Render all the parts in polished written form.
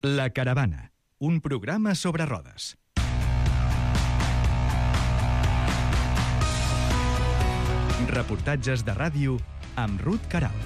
La Caravana, un programa sobre rodes. Reportatges de ràdio amb Ruth Queralt.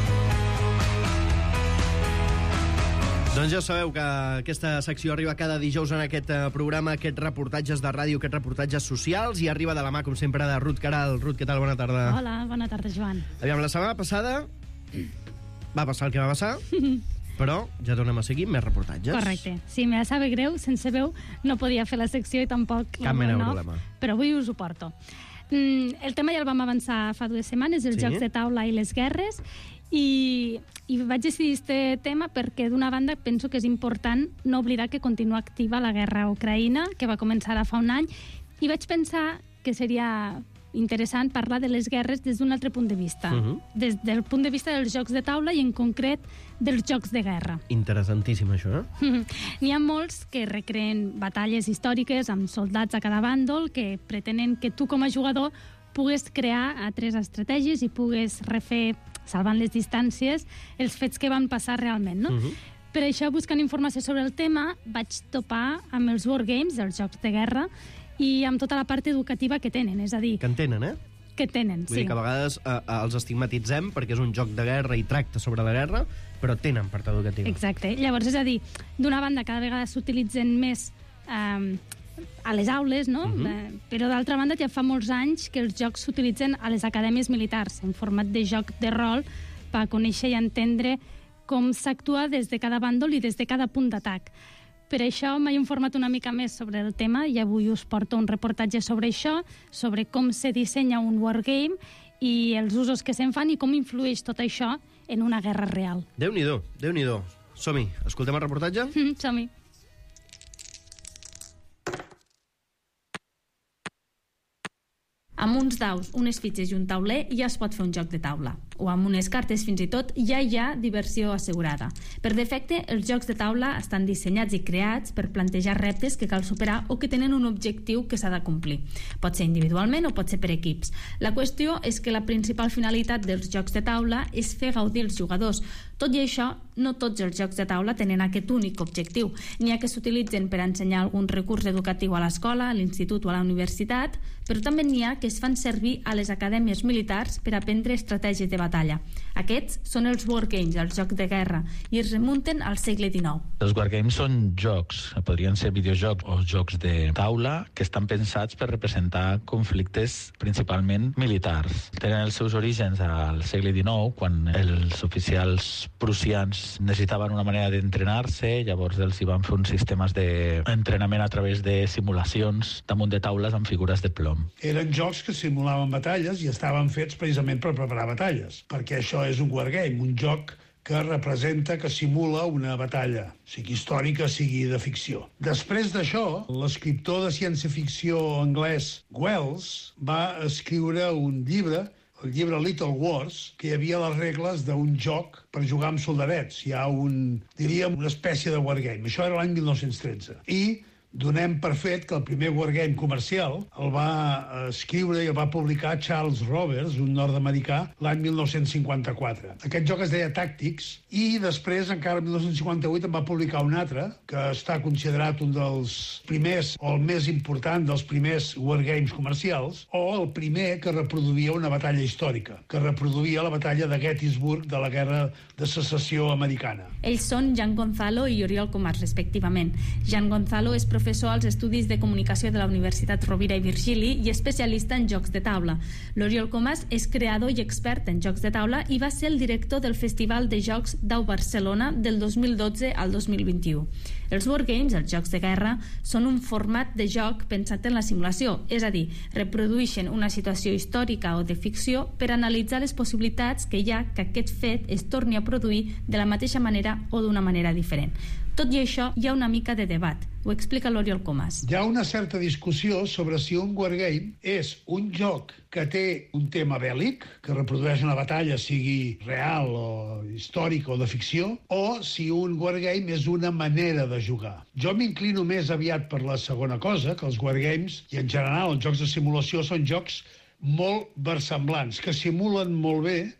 Doncs ja sabeu que aquesta secció arriba cada dijous en aquest programa, aquests reportatges de ràdio, aquests reportatges socials, i arriba de la mà, com sempre, de Ruth Queralt. Ruth, què tal? Bona tarda. Hola, bona tarda, Joan. Aviam, la setmana passada va passar el que va passar, però ja tornem a seguir més reportatges. Correcte. Sí, me sabe greu, sense veu no podia fer la secció i tampoc... Cap mena de problema. Però avui us ho porto. El tema ja el vam avançar fa 2 setmanes, els jocs de taula i les guerres, i vaig decidir aquest tema perquè, d'una banda, penso que és important no oblidar que continua activa la guerra a Ucraïna, que va començar ara fa un any, i vaig pensar que seria interessant parlar de les guerres des d'un altre punt de vista, des del punt de vista dels jocs de taula i, en concret, dels jocs de guerra. Interessantíssim, això, eh? N'hi ha molts que recreen batalles històriques amb soldats a cada bàndol que pretenen que tu, com a jugador, pugues crear altres estratègies i pugues refer, salvant les distàncies, els fets que van passar realment, no? Per això, buscant informació sobre el tema, vaig topar amb els wargames, els jocs de guerra, i amb tota la part educativa que tenen, és a dir... Que en tenen, eh? Que tenen, Vull dir que a vegades els estigmatitzem perquè és un joc de guerra i tracta sobre la guerra, però tenen part educativa. Exacte. Llavors, és a dir, d'una banda, cada vegada s'utilitzen més a les aules, no? Però d'altra banda, ja fa molts anys que els jocs s'utilitzen a les acadèmies militars, en format de joc de rol, per conèixer i entendre com s'actua des de cada bàndol i des de cada punt d'atac. Per això m'he informat una mica més sobre el tema i avui us porto un reportatge sobre això, sobre com se dissenya un wargame i els usos que se'n fan i com influeix tot això en una guerra real. Déu-n'hi-do, Déu-n'hi-do. Som-hi, escoltem el reportatge? Som-hi. Amb uns daus, unes fitxes i un tauler ja es pot fer un joc de taula. O amb unes cartes, fins i tot, ja hi ha diversió assegurada. Per defecte, els jocs de taula estan dissenyats i creats per plantejar reptes que cal superar o que tenen un objectiu que s'ha de complir. Pot ser individualment o pot ser per equips. La qüestió és que la principal finalitat dels jocs de taula és fer gaudir els jugadors. Tot i això, no tots els jocs de taula tenen aquest únic objectiu. N'hi ha que s'utilitzen per ensenyar algun recurs educatiu a l'escola, a l'institut o a la universitat, però també n'hi ha que es fan servir a les acadèmies militars per aprendre estratègies de batalla. Aquests són els wargames, els jocs de guerra, i es remunten al segle XIX. Els wargames són jocs, podrien ser videojocs o jocs de taula, que estan pensats per representar conflictes principalment militars. Tenen els seus orígens al segle XIX, quan els oficials prussians necessitaven una manera d'entrenar-se, llavors els hi van fer uns sistemes d'entrenament a través de simulacions damunt de taules amb figures de plom. Eren jocs que simulaven batalles i estaven fets precisament per preparar batalles, perquè això és un wargame, un joc que representa, que simula una batalla, sigui històrica, sigui de ficció. Després d'això, l'escriptor de ciència-ficció anglès Wells va escriure un llibre, el llibre Little Wars, que hi havia les regles d'un joc per jugar amb soldadets. Hi ha diríem, una espècie de wargame. Això era l'any 1913. I donem per fet que el primer wargame comercial el va escriure i el va publicar Charles Roberts, un nord-americà, l'any 1954. Aquest joc es deia Tactics i després, encara en 1958, en va publicar un altre, que està considerat un dels primers, o el més important dels primers wargames comercials, o el primer que reproduïa una batalla històrica, que reproduïa la batalla de Gettysburg de la Guerra de Secessió Americana. Ells són Jan Gonzalo i Oriol Comas, respectivament. Jan Gonzalo és professor als Estudis de Comunicació de la Universitat Rovira i Virgili i especialista en jocs de taula. L'Oriol Comas és creador i expert en jocs de taula i va ser el director del Festival de Jocs d'Au Barcelona del 2012 al 2021. Els wargames, els jocs de guerra, són un format de joc pensat en la simulació, és a dir, reprodueixen una situació històrica o de ficció per analitzar les possibilitats que hi ha que aquest fet es torni a produir de la mateixa manera o d'una manera diferent. Tot i això, hi ha una mica de debat. Ho explica l'Oriol Comas. Hi ha una certa discussió sobre si un wargame és un joc que té un tema bèl·lic, que reprodueix una batalla, sigui real o històrica o de ficció, o si un wargame és una manera de jugar. Jo m'inclino més aviat per la segona cosa, que els wargames, i en general els jocs de simulació, són jocs molt versemblants, que simulen molt bé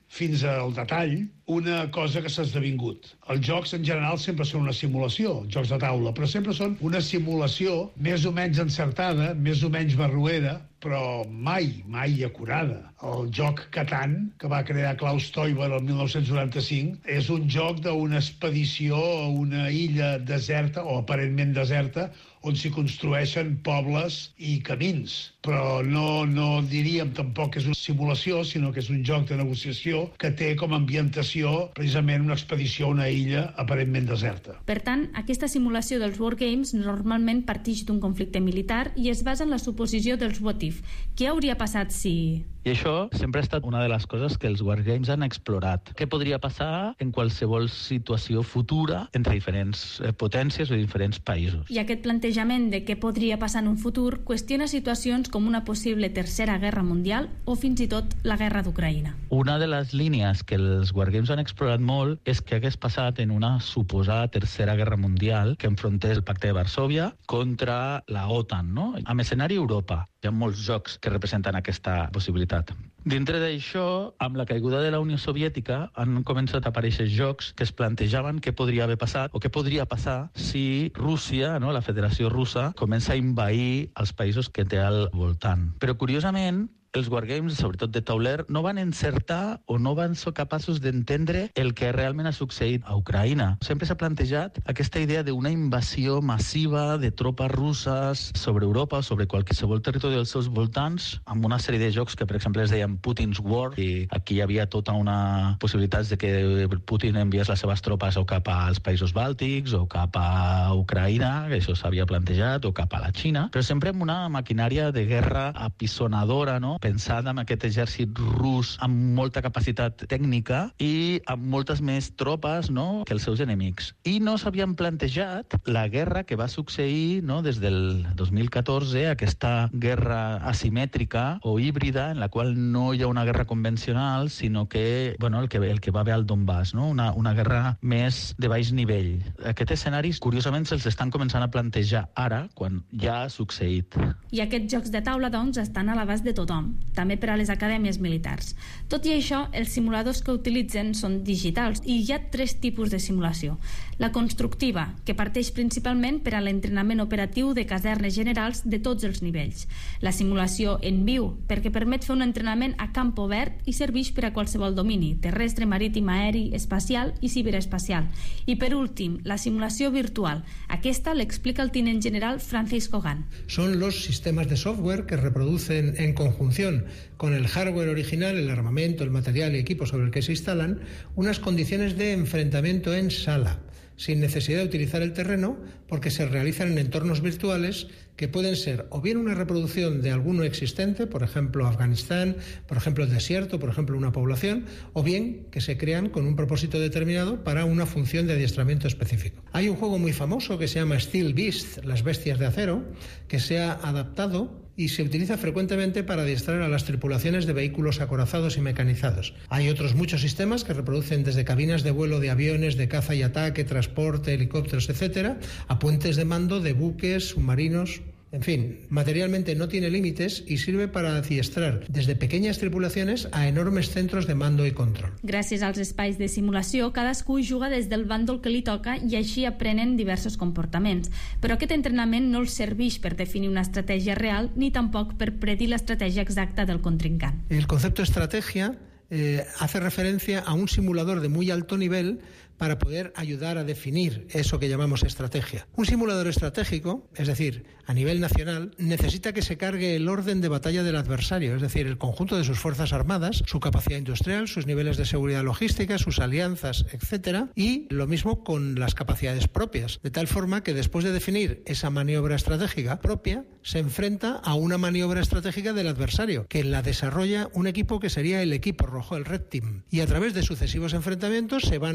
fins al detall una cosa que s'ha esdevingut. Els jocs en general sempre són una simulació, jocs de taula, però sempre són una simulació més o menys encertada, més o menys barroera, però mai acurada. El joc Catan, que va crear Klaus Teuber el 1995, és un joc d'una expedició a una illa deserta, o aparentment deserta, on s'hi construeixen pobles i camins. Però no diríem tampoc que és una simulació, sinó que és un joc de negociació que té com a ambientació precisament una expedició a una illa aparentment deserta. Per tant, aquesta simulació dels wargames normalment partix d'un conflicte militar i es basa en la suposició dels what if. Què hauria passat si... I això sempre ha estat una de les coses que els wargames han explorat. Què podria passar en qualsevol situació futura entre diferents potències o diferents països? I aquest plantejament de què podria passar en un futur qüestiona situacions com una possible tercera guerra mundial o fins i tot la guerra d'Ucraïna. Una de les línies que els wargames han explorat molt és què hagués passat en una suposada tercera guerra mundial que enfrontés el Pacte de Varsòvia contra la OTAN, no? Amb escenari Europa. Hi ha molts jocs que representen aquesta possibilitat. Dintre d'això, amb la caiguda de la Unió Soviètica, han començat a aparèixer jocs que es plantejaven què podria haver passat o què podria passar si Rússia, no, la Federació Russa, comença a envair els països que té al voltant. Però, curiosament, els wargames, sobretot de tauler, no van encertar o no van ser capaços d'entendre el que realment ha succeït a Ucraïna. Sempre s'ha plantejat aquesta idea d'una invasió massiva de tropes russes sobre Europa o sobre qualsevol territori dels seus voltants, amb una sèrie de jocs que, per exemple, es deien Putin's War, i aquí hi havia tota una possibilitat de que Putin enviés les seves tropes o cap als països bàltics o cap a Ucraïna, que això s'havia plantejat, o cap a la Xina, però sempre amb una maquinària de guerra apisonadora, no?, pensada en aquest exèrcit rus amb molta capacitat tècnica i amb moltes més tropes, no?, que els seus enemics. I no s'havien plantejat la guerra que va succeir, no?, des del 2014, aquesta guerra asimètrica o híbrida en la qual no hi ha una guerra convencional, sinó que, bueno, el que va haver al Donbass, no?, una guerra més de baix nivell. Aquests escenaris, curiosament, se'ls estan començant a plantejar ara, quan ja ha succeït. I aquests jocs de taula, doncs, estan a l'abast de tothom, també per a les acadèmies militars. Tot i això, els simuladors que utilitzen són digitals i hi ha 3 tipus de simulació. La constructiva, que parteix principalment per a l'entrenament operatiu de casernes generals de tots els nivells. La simulació en viu, perquè permet fer un entrenament a camp obert i serveix per a qualsevol domini, terrestre, marítim, aeri, espacial i ciberespacial. I per últim, la simulació virtual. Aquesta l'explica el tinent general Francisco Gant. Son los sistemas de software que reproducen en conjunción con el hardware original, el armamento, el material y equipo sobre el que se instalan, unas condiciones de enfrentamiento en sala, sin necesidad de utilizar el terreno, porque se realizan en entornos virtuales que pueden ser o bien una reproducción de alguno existente, por ejemplo Afganistán, por ejemplo el desierto, por ejemplo una población, o bien que se crean con un propósito determinado para una función de adiestramiento específico. Hay un juego muy famoso que se llama Steel Beast, las bestias de acero, que se ha adaptado y se utiliza frecuentemente para adiestrar a las tripulaciones de vehículos acorazados y mecanizados. Hay otros muchos sistemas que reproducen desde cabinas de vuelo de aviones, de caza y ataque, transporte, helicópteros, etcétera, a puentes de mando de buques, submarinos. En fin, materialmente no tiene límites y sirve para adiestrar desde pequeñas tripulaciones a enormes centros de mando i control. Gràcies als espais de simulació, cadascú juga des del bàndol que li toca i així aprenen diversos comportaments. Però aquest entrenament no els serveix per definir una estratègia real ni tampoc per predir l'estratègia exacta del contrincant. El concepto estrategia hace referencia a un simulador de muy alto nivel para poder ayudar a definir eso que llamamos estrategia. Un simulador estratégico, es decir, a nivel nacional, necesita que se cargue el orden de batalla del adversario, es decir, el conjunto de sus fuerzas armadas, su capacidad industrial, sus niveles de seguridad logística, sus alianzas, etcétera, y lo mismo con las capacidades propias, de tal forma que después de definir esa maniobra estratégica propia, se enfrenta a una maniobra estratégica del adversario, que la desarrolla un equipo que sería el equipo rojo, el Red Team, y a través de sucesivos enfrentamientos se van puliendo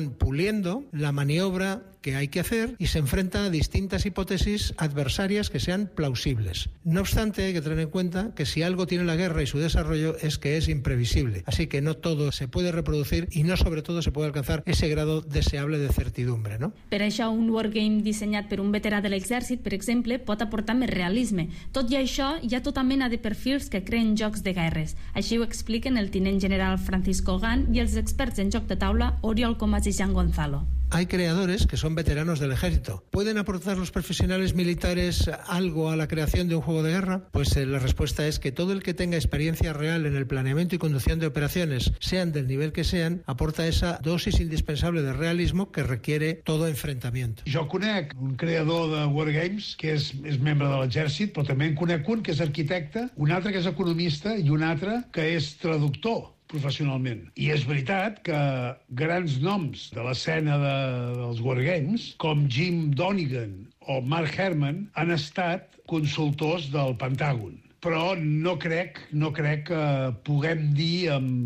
eligiendo la maniobra que hay que hacer y se enfrenta a distintas hipótesis adversarias que sean plausibles. No obstante, hay que tener en cuenta que si algo tiene la guerra y su desarrollo es que es imprevisible. Así que no todo se puede reproducir y no sobre todo se puede alcanzar ese grado deseable de certidumbre, ¿no? Per això, un wargame dissenyat per un veterà de l'exèrcit, per exemple, pot aportar més realisme. Tot i això, hi ha tota mena de perfils que creen jocs de guerres. Així ho expliquen el tinent general Francisco Gant i els experts en joc de taula Oriol Comas i Jean Gonzalo. Hay creadores que son veteranos del ejército. ¿Pueden aportar los profesionales militares algo a la creación de un juego de guerra? Pues la respuesta es que todo el que tenga experiencia real en el planeamiento y conducción de operaciones, sean del nivel que sean, aporta esa dosis indispensable de realismo que requiere todo enfrentamiento. Jo conec un creador de Wargames que és membre de l'exèrcit, però també en conec un que és arquitecte, un altre que és economista i un altre que és traductor professionalment. I és veritat que grans noms de l'escena dels Wargames, com Jim Donegan o Mark Herman, han estat consultors del Pentàgon. Però no crec que puguem dir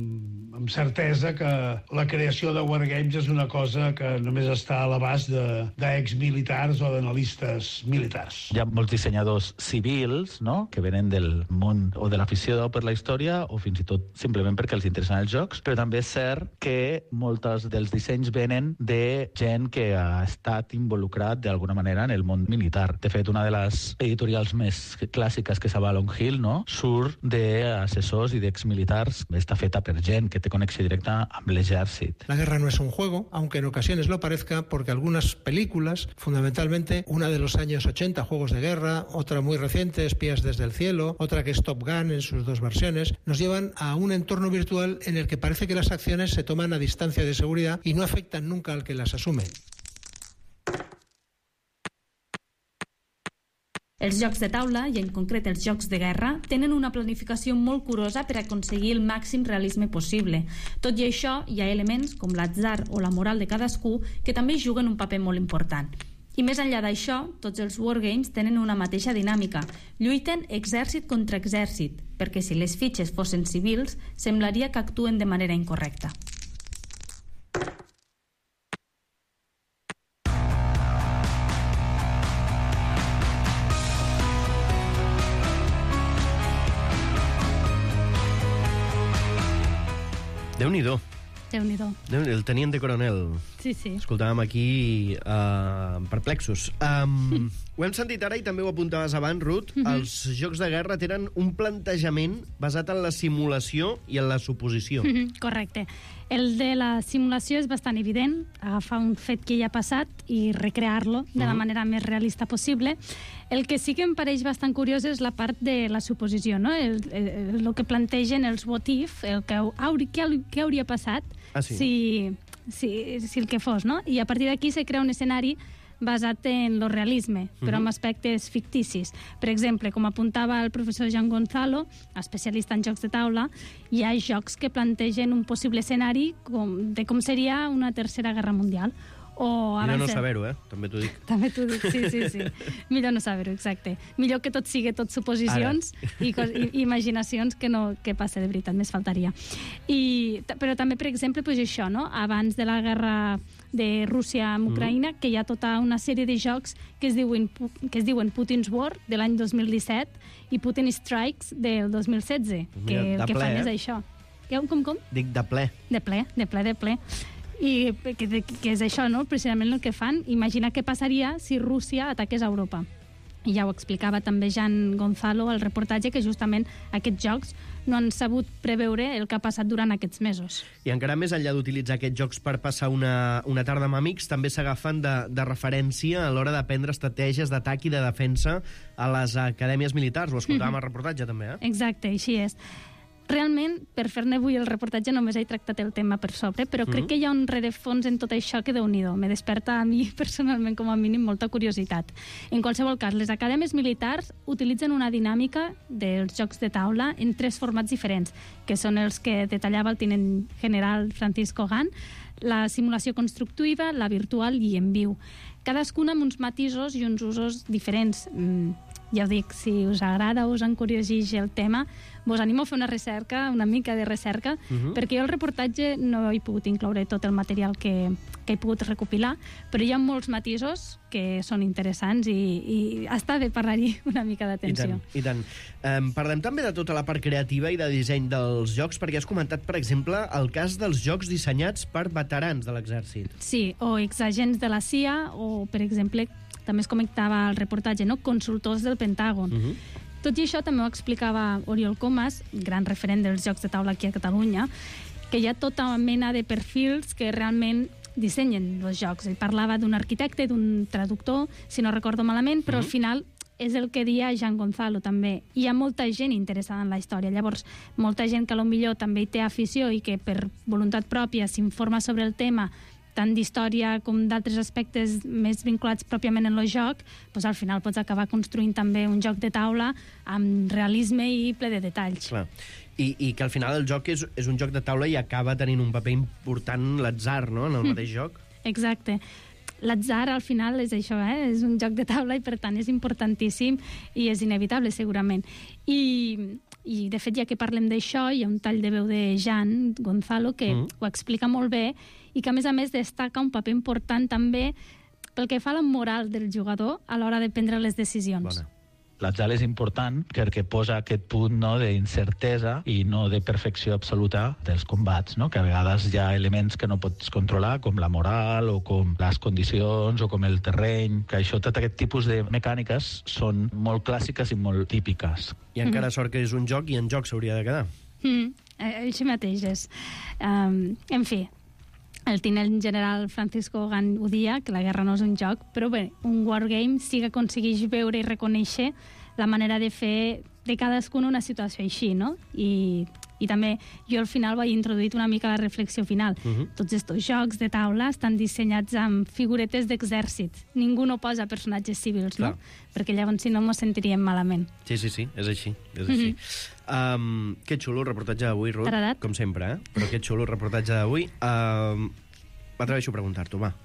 amb certesa que la creació de Wargames és una cosa que només està a l'abast d'exmilitars o d'analistes militars. Hi ha molts dissenyadors civils, no?, que venen del món o de l'afició per la història o fins i tot simplement perquè els interessen els jocs, però també és cert que molts dels dissenys venen de gent que ha estat involucrat d'alguna manera en el món militar. De fet, una de les editorials més clàssiques que s'ava a Long Hill, no?, surt d'assessors i d'exmilitars. Està feta per gent que té conexió directa amb l'exèrcit. La guerra no es un juego, aunque en ocasiones lo parezca, porque algunas películas, fundamentalmente una de los años 80, Juegos de Guerra, otra muy reciente, Espías desde el cielo, otra que es Top Gun en sus dos versiones, nos llevan a un entorno virtual en el que parece que las acciones se toman a distancia de seguridad y no afectan nunca al que las asume. Els jocs de taula, i en concret els jocs de guerra, tenen una planificació molt curosa per aconseguir el màxim realisme possible. Tot i això, hi ha elements com l'atzar o la moral de cadascú que també juguen un paper molt important. I més enllà d'això, tots els wargames tenen una mateixa dinàmica. Lluiten exèrcit contra exèrcit, perquè si les fitxes fossin civils, semblaria que actuen de manera incorrecta. Déu-n'hi-do. Déu-n'hi-do. El tenient de coronel. Sí, sí. Escoltàvem aquí perplexos. Ho hem sentit ara i també ho apuntaves abans, Ruth. Els jocs de guerra tenen un plantejament basat en la simulació i en la suposició. Correcte. El de la simulació és bastant evident, agafar un fet que ja ha passat i recrear-lo de la manera més realista possible. El que sí que em pareix bastant curiós és la part de la suposició, no? El que plantegen els what if, què hauria passat si el que fos, no? I a partir d'aquí se crea un escenari basat en el realisme, però amb aspectes ficticis. Per exemple, com apuntava el professor Jean Gonzalo, especialista en jocs de taula, hi ha jocs que plantegen un possible escenari de com seria una tercera guerra mundial. Millor no saber-ho, També t'ho dic. També t'ho dic, sí. Millor no saber-ho, exacte. Millor que tot sigui tot suposicions i imaginacions que passa de veritat, més faltaria. Però també, per exemple, això, no? Abans de la guerra de Rússia amb Ucraïna, que hi ha tota una sèrie de jocs que es diuen Putin's War, de l'any 2017, i Putin Strikes, del 2016, que el que fan és això. Com? Dic de ple. De ple. I que és això, no? Precisament el que fan. Imagina què passaria si Rússia ataqués a Europa. I ja ho explicava també Jean Gonzalo al reportatge, que justament aquests jocs no han sabut preveure el que ha passat durant aquests mesos. I encara més enllà d'utilitzar aquests jocs per passar una tarda amb amics, també s'agafen de referència a l'hora d'aprendre estratègies d'atac i de defensa a les acadèmies militars. Ho escoltàvem al reportatge, també, Exacte, així és. Realment, per fer-ne avui el reportatge només he tractat el tema per sobre, però crec que hi ha un rerefons en tot això que Déu-n'hi-do. Me desperta a mi, personalment, com a mínim, molta curiositat. En qualsevol cas, les acadèmies militars utilitzen una dinàmica dels jocs de taula en 3 formats diferents, que són els que detallava el tinent general Francisco Gant: la simulació constructiva, la virtual i en viu. Cadascuna amb uns matisos i uns usos diferents. Ja ho dic, si us agrada o us encurioseix el tema, vos animo a fer una mica de recerca, perquè jo el reportatge no he pogut incloure tot el material que he pogut recopilar, però hi ha molts matisos que són interessants i està bé parlar-hi una mica d'atenció. I tant. Parlem també de tota la part creativa i de disseny dels jocs, perquè has comentat, per exemple, el cas dels jocs dissenyats per veterans de l'exèrcit. Sí, o exagents de la CIA, o, per exemple, també es comentava al reportatge, no? Consultors del Pentàgon. Tot i això també ho explicava Oriol Comas, gran referent dels jocs de taula aquí a Catalunya, que hi ha tota mena de perfils que realment dissenyen els jocs. Ell parlava d'un arquitecte, d'un traductor, si no recordo malament, però al final és el que deia Jean Gonzalo també. Hi ha molta gent interessada en la història. Llavors, molta gent que potser també hi té afició i que per voluntat pròpia s'informa sobre el tema, tant d'història com d'altres aspectes més vinculats pròpiament en el joc, doncs al final pots acabar construint també un joc de taula amb realisme i ple de detalls. Clar. I que al final el joc és un joc de taula i acaba tenint un paper important l'atzar, no?, en el mateix joc. Exacte. L'atzar al final és això, és un joc de taula i per tant és importantíssim i és inevitable segurament. I de fet, ja que parlem d'això, hi ha un tall de veu de Jean Gonzalo que ho explica molt bé i que a més destaca un paper important també pel que fa a la moral del jugador a l'hora de prendre les decisions. Bona. L'atzar és important perquè posa aquest punt, no, d'incertesa i no de perfecció absoluta dels combats, no? Que a vegades hi ha elements que no pots controlar, com la moral o com les condicions o com el terreny, que això, tot aquest tipus de mecàniques són molt clàssiques i molt típiques. I encara sort que és un joc i en joc s'hauria de quedar. Això mateix és. En fi, el tinent general Francisco Gant ho dia, que la guerra no és un joc, però bé, un wargame sí que aconsegueix veure i reconèixer la manera de fer de cadascun una situació així, no? I també jo al final vaig introduir una mica la reflexió final. Tots aquests jocs de taula estan dissenyats amb figuretes d'exèrcit. Ningú no posa personatges civils, no? Perquè llavors si no mos sentiríem malament. Sí, és així. Que xulo el reportatge d'avui, Ruth. T'ha agradat? Com sempre, però que xulo el reportatge d'avui. M'atreveixo a preguntar-t'ho, va.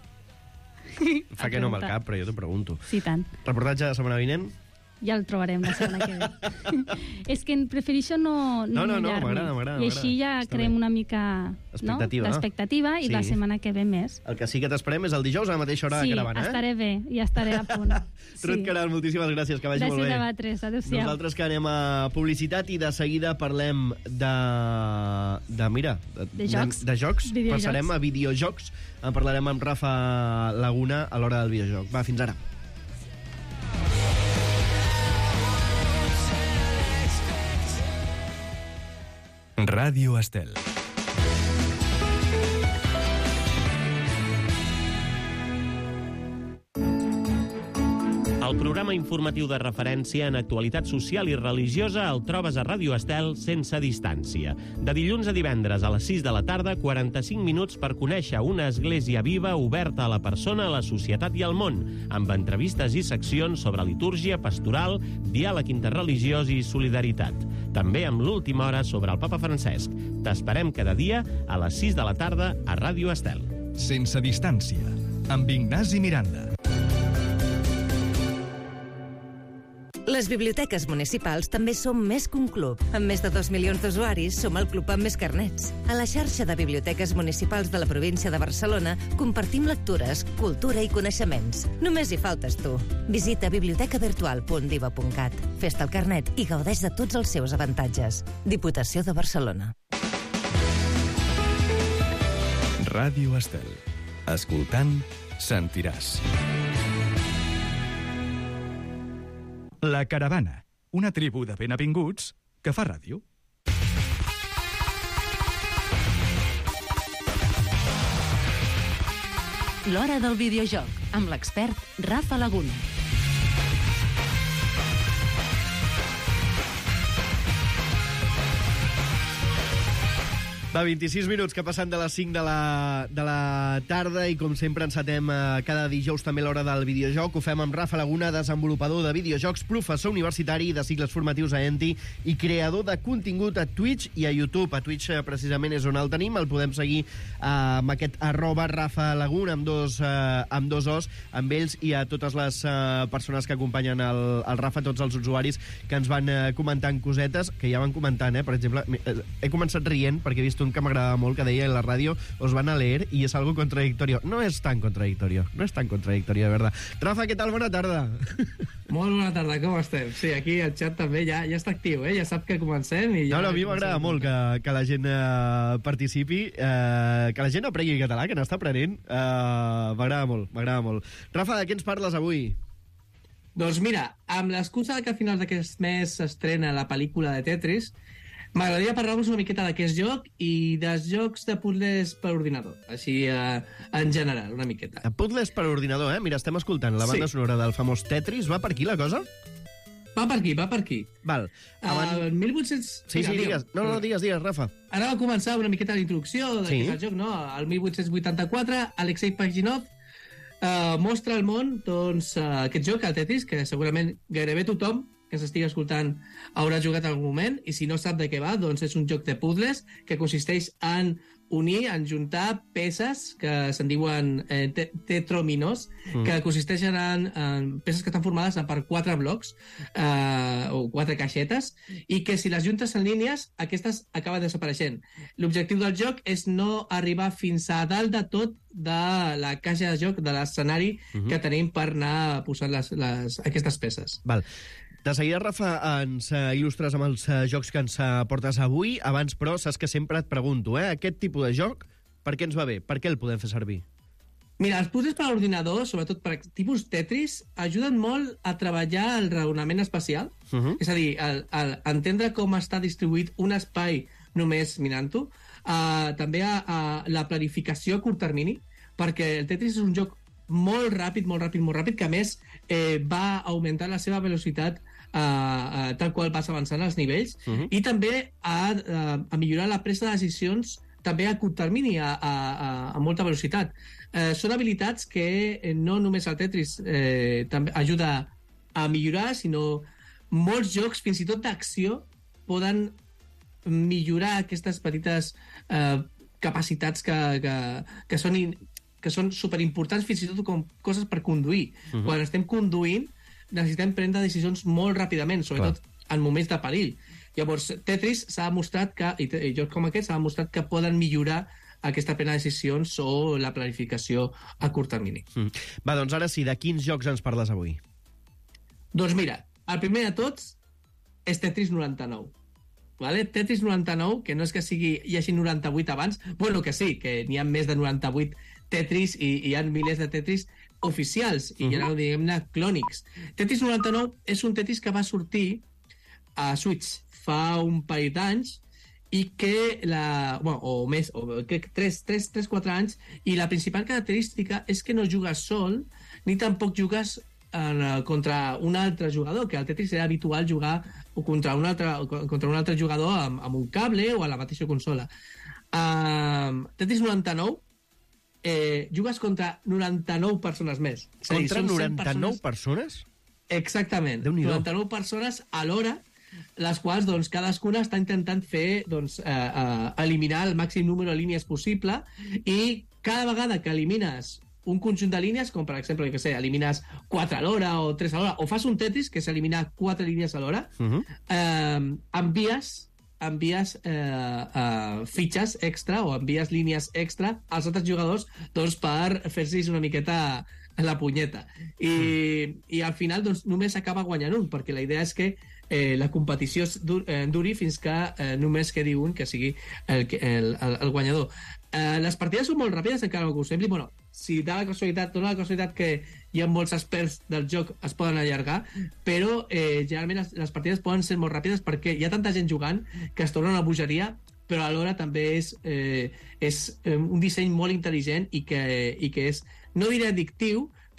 Fa que no amb el cap, però jo t'ho pregunto. Sí, tant. Reportatge de la setmana vinent? Ja el trobarem la setmana que ve. És que prefereixo no mullar-me. m'agrada. I així ja creem una mica l'expectativa i la setmana que ve més. El que sí que t'esperem és el dijous a la mateixa hora de Caravana. Sí, estaré bé i estaré a punt. Ruth Queralt, moltíssimes gràcies, que vagi molt bé. Gràcies a vosaltres, adéu-siau. Nosaltres que anem a publicitat i de seguida parlem de jocs. Videojocs. Passarem a videojocs. En parlarem amb Rafa Laguna a l'hora del videojoc. Va, fins ara. Ràdio Estel. El programa informatiu de referència en actualitat social i religiosa el trobes a Ràdio Estel sense distància. De dilluns a divendres a les 6 de la tarda, 45 minuts per conèixer una església viva oberta a la persona, a la societat i al món, amb entrevistes i seccions sobre litúrgia, pastoral, diàleg interreligiós i solidaritat. També amb l'última hora sobre el Papa Francesc. T'esperem cada dia a les 6 de la tarda a Ràdio Estel. Sense distància, amb Ignasi Miranda. Les biblioteques municipals també som més que un club. Amb més de 2 milions d'usuaris, som el club amb més carnets. A la xarxa de biblioteques municipals de la província de Barcelona compartim lectures, cultura i coneixements. Només hi faltes tu. Visita bibliotecavirtual.diva.cat. Fes-te el carnet i gaudeix de tots els seus avantatges. Diputació de Barcelona. Ràdio Estel. Escoltant, sentiràs. La Caravana, una tribu de benvinguts que fa ràdio. L'hora del videojoc, amb l'expert Rafa Laguna. Va, 26 minuts que passen de les 5 de la tarda i, com sempre, encetem cada dijous també l'hora del videojoc. Ho fem amb Rafa Laguna, desenvolupador de videojocs, professor universitari de cicles formatius a ENTI i creador de contingut a Twitch i a YouTube. A Twitch, precisament, és on el tenim. El podem seguir amb aquest @RafaLaguna amb dos os, amb ells i a totes les persones que acompanyen el Rafa, tots els usuaris que ens van comentant cosetes, que ja van comentant, Per exemple, he començat rient perquè he vist un que m'agradava molt, que deia en la ràdio, os van a leer y es algo contradictorio. No es tan contradictorio, de verdad. Rafa, què tal? Bona tarda. Molt bona tarda, com estem? Sí, aquí el xat també ja està actiu, Ja sap que comencem i ja... No, a mi m'agrada molt que la gent participi, que la gent aprengui català, que n'està aprenent. M'agrada molt. Rafa, de què ens parles avui? Doncs mira, amb l'excusa que a finals d'aquest mes s'estrena la pel·lícula de Tetris, m'agradaria parlar-vos una miqueta d'aquest joc i dels jocs de puzzles per ordinador, així en general, una miqueta. Puzzles per ordinador, Mira, estem escoltant la banda sonora del famós Tetris. Va per aquí la cosa? Va per aquí. Val. El 1800... Sí, digues. No, digues, Rafa. Ara va començar una miqueta l'introducció d'aquest joc, no? El 1884, Alexei Pajitnov mostra al món aquest joc, el Tetris, que segurament gairebé tothom que s'estigui escoltant haurà jugat en algun moment, i si no sap de què va, doncs és un joc de puzzles que consisteix en unir, en juntar peces que se'n diuen tetrominos, que consisteixen en peces que estan formades per 4 blocs o 4 caixetes, i que si les juntes en línies, aquestes acaben desapareixent. L'objectiu del joc és no arribar fins a dalt de tot de la caixa de joc, de l'escenari que tenim per anar posant aquestes peces. Val. De seguida, Rafa, ens il·lustres amb els jocs que ens portes avui. Abans, però, saps que sempre et pregunto, aquest tipus de joc, per què ens va bé? Per què el podem fer servir? Mira, els puzzles per ordinador, sobretot per tipus Tetris, ajuden molt a treballar el raonament espacial. És a dir, entendre com està distribuït un espai només mirant-ho. També a la planificació a curt termini, perquè el Tetris és un joc molt ràpid, que a més va augmentar la seva velocitat tal qual vas avançant als nivells, i també a millorar la presa de decisions també a curt termini, a molta velocitat. Són habilitats que no només el Tetris també ajuda a millorar, sinó molts jocs, fins i tot d'acció, poden millorar aquestes petites capacitats que són superimportants, fins i tot com coses per conduir. Quan estem conduint, necessitem prendre decisions molt ràpidament, sobretot en moments de perill. Llavors, Tetris s'ha demostrat i jocs com aquest s'ha demostrat que poden millorar aquesta prena de decisions o la planificació a curt termini. Va, doncs ara sí, de quins jocs ens parles avui? Doncs mira, el primer de tots és Tetris 99. Vale? Tetris 99, que no és que hi hagi 98 abans, bueno, que sí, que n'hi ha més de 98 Tetris i hi ha milers de Tetris oficials, i ja no diguem-ne clònics. Tetris 99 és un Tetris que va sortir a Switch fa un parell d'anys i que 3-4 anys, i la principal característica és que no jugues sol ni tampoc jugues contra un altre jugador, que al Tetris era habitual jugar contra un altre jugador amb un cable o a la mateixa consola. Tetris 99 jugues contra 99 persones més. Contra 99 persones? Exactament. 99 persones alhora, les quals cadascuna està intentant fer eliminar el màxim número de línies possible, i cada vegada que elimines un conjunt de línies, com per exemple, elimines 4 a l'hora o 3 a l'hora, o fas un Tetris que s'elimina 4 línies a l'hora, envies fitxes extra o envies línies extra als altres jugadors per fer-se una miqueta la punyeta. I al final només acaba guanyant un, perquè la idea és que la competició duri fins que només quedi un que sigui el guanyador. Les partides són molt ràpides, encara que us sembli. Bueno, si dona la casualitat que hi ha molts experts del joc, es poden allargar, però generalment les partides poden ser molt ràpides perquè hi ha tanta gent jugant que es torna una bogeria, però alhora també és un disseny molt intel·ligent i que és, no diré addictiu,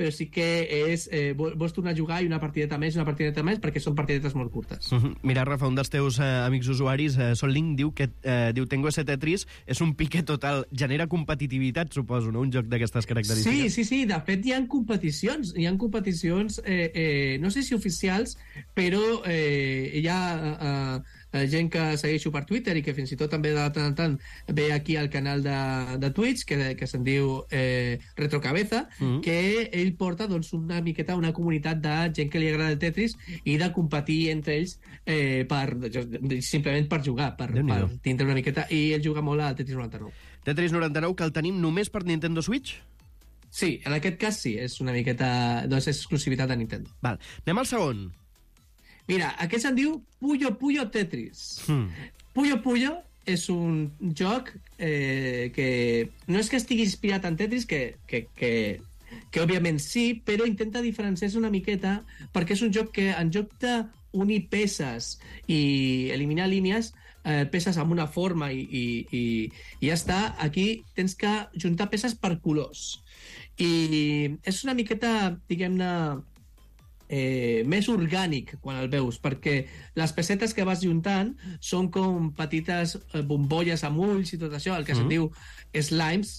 però sí que és... vols tornar a jugar i una partideta més, perquè són partidetes molt curtes. Mira, Rafa, un dels teus amics usuaris, Sol Link, diu que Tengo ese Tetris és un pique total. Genera competitivitat, suposo, no? Un joc d'aquestes característiques. Sí. De fet, hi ha competicions. No sé si oficials, però hi ha gent que segueixo per Twitter i que fins i tot també de tant en tant ve aquí al canal de Twitch, que se'n diu Retrocabeza, que ell porta doncs, una miqueta una comunitat de gent que li agrada el Tetris i de competir entre ells simplement per jugar, per tindre una miqueta, i ell juga molt al Tetris 99. Tetris 99, que el tenim només per Nintendo Switch? Sí, en aquest cas sí, és una miqueta... doncs és exclusivitat de Nintendo. Val. Anem al segon. Mira, aquest se'n diu Puyo Puyo Tetris. Puyo Puyo és un joc que no és que estigui inspirat en Tetris, que òbviament sí, però intenta diferenciar-se una miqueta, perquè és un joc que en joc d'unir peces i eliminar línies, peces amb una forma i ja està, aquí tens que juntar peces per colors. I és una miqueta, diguem-ne, més orgànic quan el veus, perquè les pessetes que vas juntant són com petites bombolles amb ulls i tot això, el que se'n diu slimes,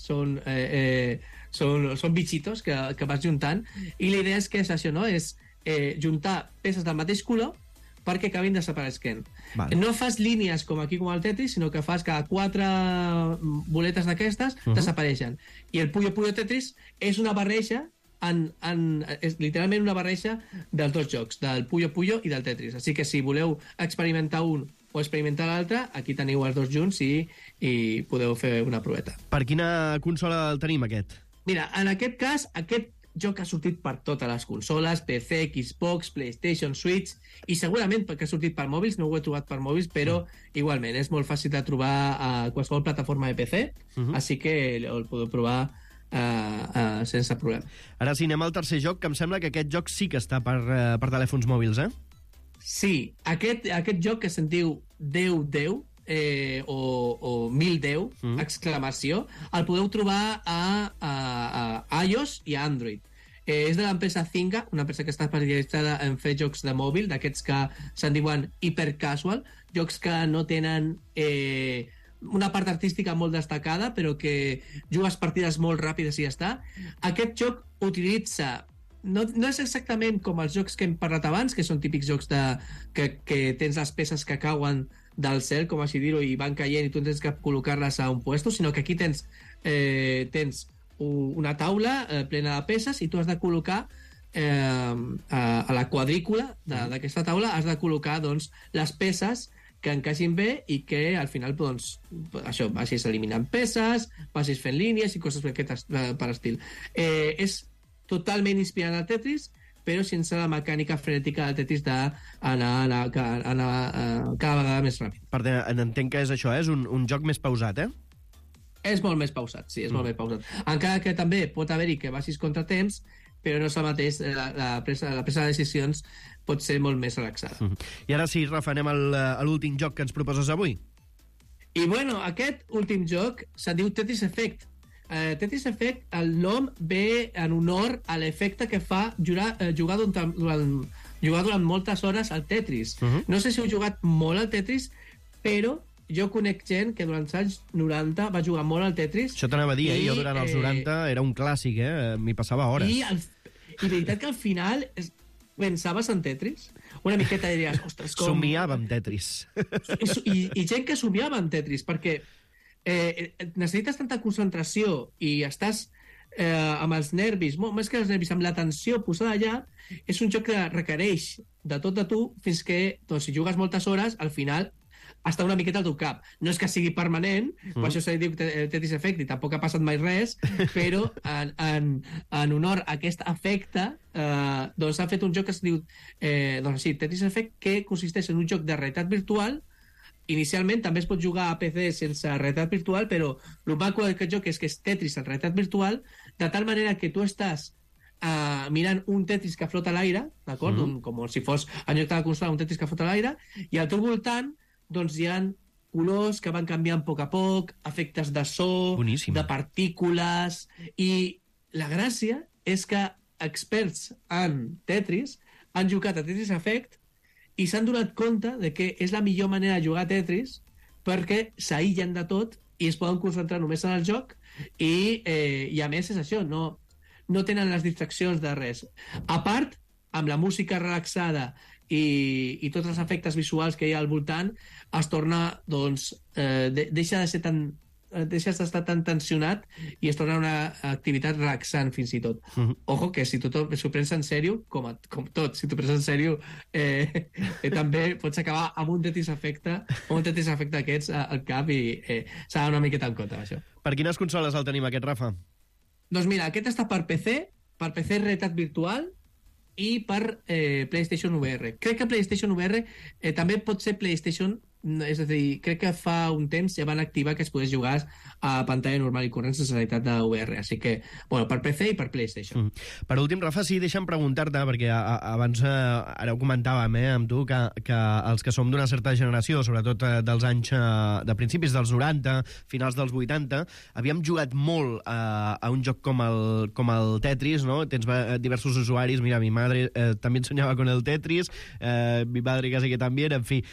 són bitxitos que vas juntant, i la idea és que és això, no? És juntar peces del mateix color perquè acabin desapareixent. Vale. No fas línies com aquí com al Tetris, sinó que fas cada 4 boletes d'aquestes desapareixen. I el Puyo Puyo Tetris és una barreja és literalment una barreja dels dos jocs, del Puyo Puyo i del Tetris. Així que si voleu experimentar un o experimentar l'altre, aquí teniu els dos junts i podeu fer una proveta. Per quina consola el tenim, aquest? Mira, en aquest cas, aquest joc ha sortit per totes les consoles, PC, Xbox, PlayStation, Switch, i segurament perquè ha sortit per mòbils, no ho he trobat per mòbils, però igualment és molt fàcil de trobar a qualsevol plataforma de PC, així que el podeu provar sense problema. Ara sí, anem al tercer joc, que em sembla que aquest joc sí que està per telèfons mòbils, eh? Sí, aquest joc que se'n diu 1010 o 1010, exclamació, el podeu trobar a iOS i a Android. És de l'empresa Zynga, una empresa que està especialitzada en fer jocs de mòbil, d'aquests que se'n diuen hipercasual, jocs que no tenen una part artística molt destacada, però que jugues partides molt ràpides i ja està. Aquest joc utilitza... No és exactament com els jocs que hem parlat abans, que són típics jocs que tens les peces que cauen del cel, com així dir-ho, i van caient i tu tens que col·locar-les a un puesto, sinó que aquí tens una taula plena de peces i tu has de col·locar a la quadrícula d'aquesta taula, has de col·locar doncs, les peces que encaixin bé i que al final doncs, això, vagis eliminant peces, vagis fent línies i coses per estil. És totalment inspirant al Tetris, però sense la mecànica frenètica del Tetris d'anar cada vegada més ràpid. Per tant, entenc que és això, és un joc més pausat, eh? És molt més pausat, sí, és molt més pausat. Encara que també pot haver-hi que vagis contra temps, però no és el mateix, la presa de decisions pot ser molt més relaxada. I ara sí, Rafa, anem a l'últim joc que ens proposes avui. I bueno, aquest últim joc se'n diu Tetris Effect. Tetris Effect, el nom ve en honor a l'efecte que fa jugar durant moltes hores al Tetris. No sé si heu jugat molt al Tetris, però jo conec gent que durant els anys 90 va jugar molt al Tetris. Això t'anava a dir, jo durant els 90 era un clàssic, m'hi passava hores. I veritat que al final pensaves en Tetris? Una miqueta diries, ostres, com... Somiava amb Tetris. I gent que somiava amb Tetris, perquè necessites tanta concentració i estàs amb els nervis, molt més que els nervis, amb l'atenció posada allà. És un joc que requereix de tot de tu fins que, doncs, si jugues moltes hores, al final està una miqueta al teu cap. No és que sigui permanent, per això se li diu Tetris Effect i tampoc ha passat mai res, però en honor a aquest efecte doncs s'ha fet un joc que es diu doncs sí, Tetris Effect, que consisteix en un joc de realitat virtual. Inicialment també es pot jugar a PC sense realitat virtual, però el maco d'aquest joc és que és Tetris en realitat virtual, de tal manera que tu estàs mirant un Tetris que flota a l'aire, d'acord? Com si fos en lloc de la consola un Tetris que flota a l'aire, i al teu voltant doncs hi ha colors que van canviant a poc, efectes de so, boníssim, de partícules, i la gràcia és que experts en Tetris han jugat a Tetris Effect i s'han donat compte de que és la millor manera de jugar a Tetris perquè s'aïllen de tot i es poden concentrar només en el joc i a més és això, no tenen les distraccions de res. A part, amb la música relaxada i tots els efectes visuals que hi ha al voltant, es torna, doncs, deixes d'estar tan tensionat i es torna una activitat relaxant fins i tot. Ojo, que si tu s'ho prens en sèrio, com tot, si t'ho prens en sèrio, també pots acabar amb un Tetris Effect d'aquests al cap i s'ha una miqueta en compte, això. Per quines consoles el tenim, aquest, Rafa? Doncs mira, aquest està per PC realitat virtual i per PlayStation VR. Crec que PlayStation VR també pot ser PlayStation, és a dir, crec que fa un temps ja van activar que es podés jugar a pantalla normal i corrent sense necessitat de VR, així que, bueno, per PC i per PlayStation. Per últim, Rafa, sí, deixa'm preguntar-te, perquè abans ara ho comentàvem amb tu, que els que som d'una certa generació, sobretot dels anys de principis dels 90, finals dels 80, havíem jugat molt a un joc com el Tetris, no? Tens diversos usuaris, mira, mi madre també ensenyava con el Tetris, mi padre casi que també, en fi,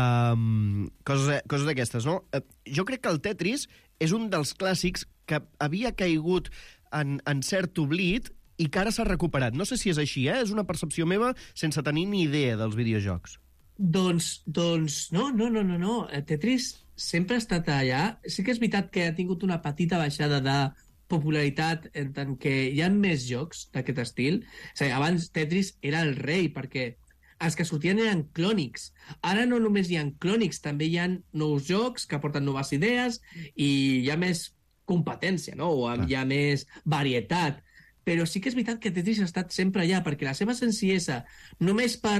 coses d'aquestes, no? Jo crec que el Tetris és un dels clàssics que havia caigut en cert oblit i que ara s'ha recuperat. No sé si és així, és una percepció meva sense tenir ni idea dels videojocs. Doncs no. Tetris sempre ha estat allà. Sí que és veritat que ha tingut una petita baixada de popularitat en tant que hi ha més jocs d'aquest estil. És a dir, abans Tetris era el rei perquè els que sortien eren clònics. Ara no només hi ha clònics, també hi ha nous jocs que aporten noves idees i hi ha més competència, no? Hi ha més varietat. Però sí que és veritat que Tetris ha estat sempre allà, perquè la seva senzillesa, no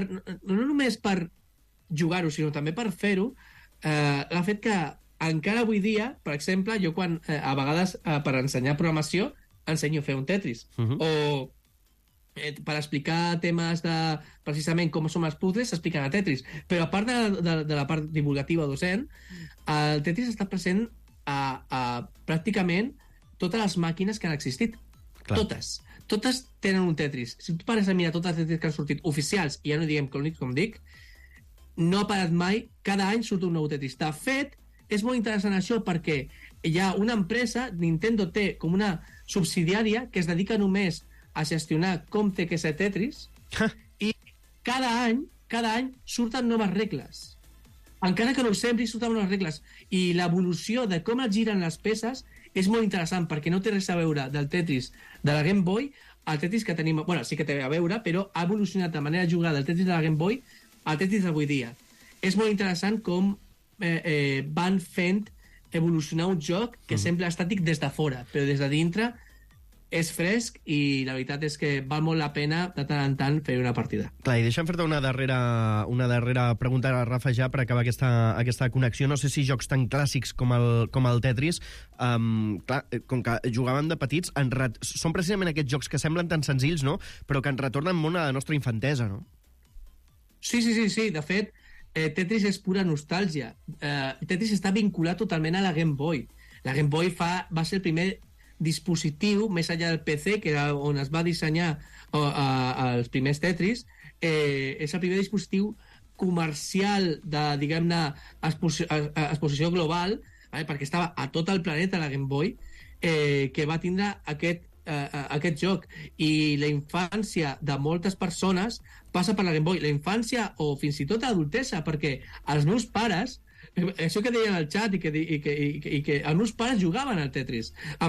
només per jugar-ho, sinó també per fer-ho, l'ha fet que encara avui dia, per exemple, jo quan a vegades per ensenyar programació ensenyo a fer un Tetris. O per explicar temes de precisament com són els puzzles s'expliquen a Tetris, però a part de la part divulgativa docent, el Tetris està present a pràcticament totes les màquines que han existit. Clar. Totes tenen un Tetris. Si tu pares a mirar tots els Tetris que han sortit oficials, i ja no diguem clònics, com dic, no ha parat mai, cada any surt un nou Tetris. De fet, és molt interessant això perquè hi ha una empresa, Nintendo té com una subsidiària que es dedica només a gestionar com té que ser Tetris i cada any surten noves regles. Encara que no ho sembli, surten noves regles. I l'evolució de com es giren les peces és molt interessant perquè no té res a veure del Tetris de la Game Boy al Tetris que tenim... Bueno, sí que té a veure, però ha evolucionat de manera de jugar del Tetris de la Game Boy al Tetris d'avui dia. És molt interessant com van fent evolucionar un joc que sembla estàtic des de fora, però des de dintre és fresc i la veritat és que val molt la pena de tant en tant fer una partida. Clar, i deixa'm fer-te una darrera pregunta a Rafa ja per acabar aquesta connexió. No sé si jocs tan clàssics com el Tetris, clar, com que jugàvem de petits, són precisament aquests jocs que semblen tan senzills, no? Però que ens retornen molt a la nostra infantesa, no? Sí. De fet, Tetris és pura nostàlgia. Tetris està vinculat totalment a la Game Boy. La Game Boy va ser el primer dispositiu, més enllà del PC, que era on es va dissenyar els primers Tetris, és el primer dispositiu comercial de, diguem-ne, exposició global, perquè estava a tot el planeta la Game Boy, que va tindre aquest joc. I la infància de moltes persones passa per la Game Boy. La infància o fins i tot l'adultesa, perquè els meus pares, això que deien al xat i que els meus pares jugaven al Tetris,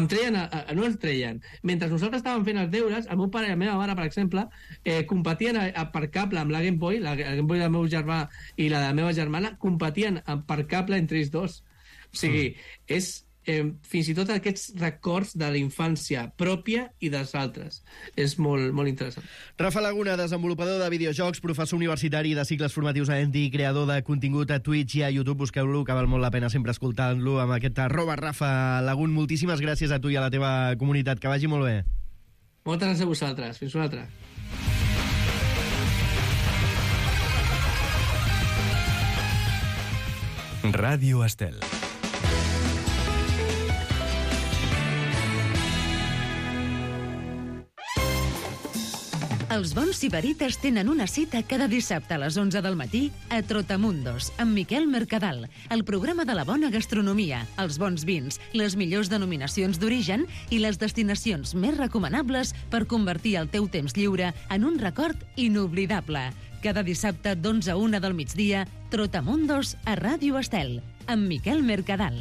no els treien. Mentre nosaltres estàvem fent els deures, el meu pare i la meva mare, per exemple, competien per cable amb la Game Boy, la Game Boy del meu germà i la de la meva germana, competien per cable entre ells dos. O sigui, és fins i tot aquests records de la infància pròpia i dels altres. És molt, molt interessant. Rafa Laguna, desenvolupador de videojocs, professor universitari de cicles formatius a ENTI, creador de contingut a Twitch i a YouTube. Busqueu-lo, que val molt la pena sempre escoltant-lo amb aquest @Rafa Lagun. Moltíssimes gràcies a tu i a la teva comunitat. Que vagi molt bé. Moltes gràcies a vosaltres. Fins una altra. Ràdio Estel. Els bons sibarites tenen una cita cada dissabte a les 11 del matí a Trotamundos, amb Miquel Mercadal, el programa de la bona gastronomia, els bons vins, les millors denominacions d'origen i les destinacions més recomanables per convertir el teu temps lliure en un record inoblidable. Cada dissabte d'11 a 1 del migdia, Trotamundos a Ràdio Estel, amb Miquel Mercadal.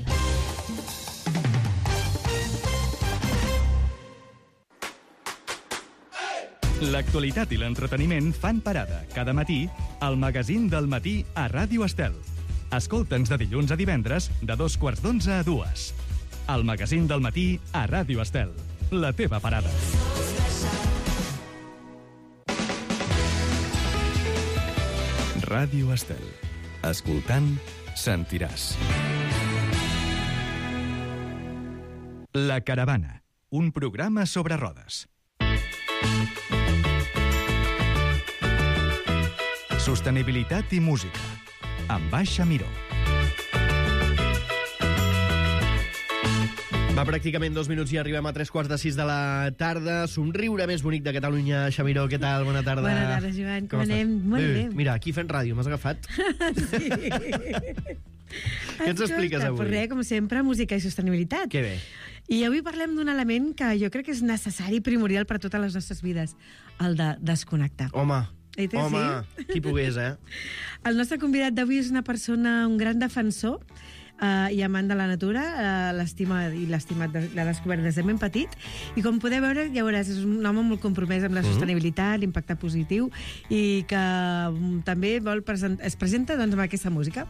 L'actualitat i l'entreteniment fan parada cada matí al magazín del matí a Ràdio Estel. Escolta'ns de dilluns a divendres de 2:15 a 2. El magazín del matí a Ràdio Estel. La teva parada. Ràdio Estel. Escoltant, sentiràs. La Caravana, un programa sobre rodes. Sostenibilitat i música, amb Baixa Miró. Va pràcticament 2 minuts i arribem a 3:15 de la tarda. Somriure més bonic de Catalunya. Xamiró, què tal? Bona tarda. Bona tarda, Joan. Com anem? Molt bé. Mira, aquí fent ràdio, m'has agafat? Sí. Què ens expliques avui? Pues res, com sempre, música i sostenibilitat. Que bé. I avui parlem d'un element que jo crec que és necessari i primordial per a totes les nostres vides, el de desconnectar. Home, sí? qui pogués, eh? El nostre convidat d'avui és una persona, un gran defensor i amant de la natura, l'estima i l'estimat l'ha descobert des de ben petit, i com podeu veure, ja veuràs, és un home molt compromès amb la sostenibilitat, l'impacte positiu, i que també es presenta doncs, amb aquesta música.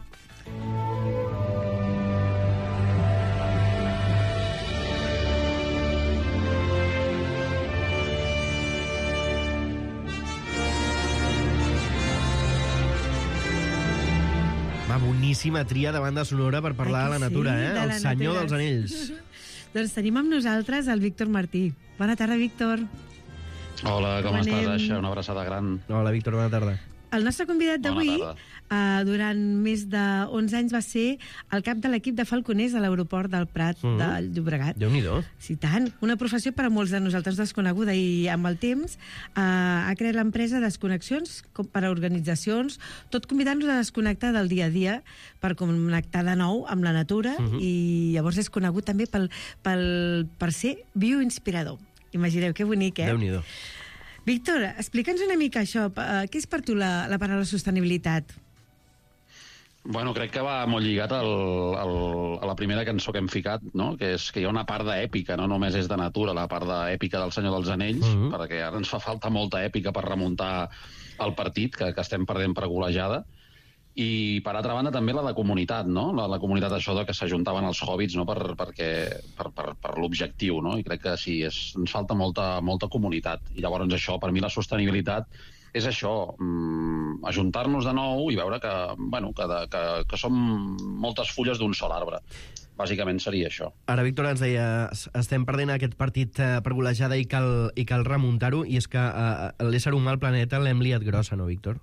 Boníssima tria de banda sonora per parlar de la natura, sí, eh? El senyor dels anells. Doncs tenim amb nosaltres el Víctor Martí. Bona tarda, Víctor. Hola, com estàs, Aixa? Una abraçada gran. Hola, Víctor, bona tarda. El nostre convidat d'avui, durant més de 11 anys, va ser el cap de l'equip de falconers a l'aeroport del Prat del Llobregat. Déu-n'hi-do. Sí, tant. Una professió per a molts de nosaltres desconeguda, i amb el temps ha creat l'empresa Desconnexions per a organitzacions, tot convidant-nos a desconnectar del dia a dia per connectar de nou amb la natura, i llavors és conegut també per ser bioinspirador. Imagineu, que bonic, eh? Déu-n'hi-do. Víctor, explica'ns una mica això. Què és per tu la paraula sostenibilitat? Bueno, crec que va molt lligat a la primera cançó que hem ficat, no? Que és que hi ha una part d'èpica, no només és de natura, la part d'èpica del Senyor dels Anells, perquè ara ens fa falta molta èpica per remuntar el partit, que estem perdent per golejada. I, per altra banda, també la de comunitat, no? La comunitat, això de que s'ajuntaven els hobbits, no? per l'objectiu, no? I crec que sí, ens falta molta comunitat. I llavors això, per mi, la sostenibilitat és això, ajuntar-nos de nou i veure que som moltes fulles d'un sol arbre. Bàsicament seria això. Ara, Víctor, ens deia, estem perdent aquest partit per golejada i cal remuntar-ho, i és que l'ésser humà al planeta l'hem liat grossa, no, Víctor?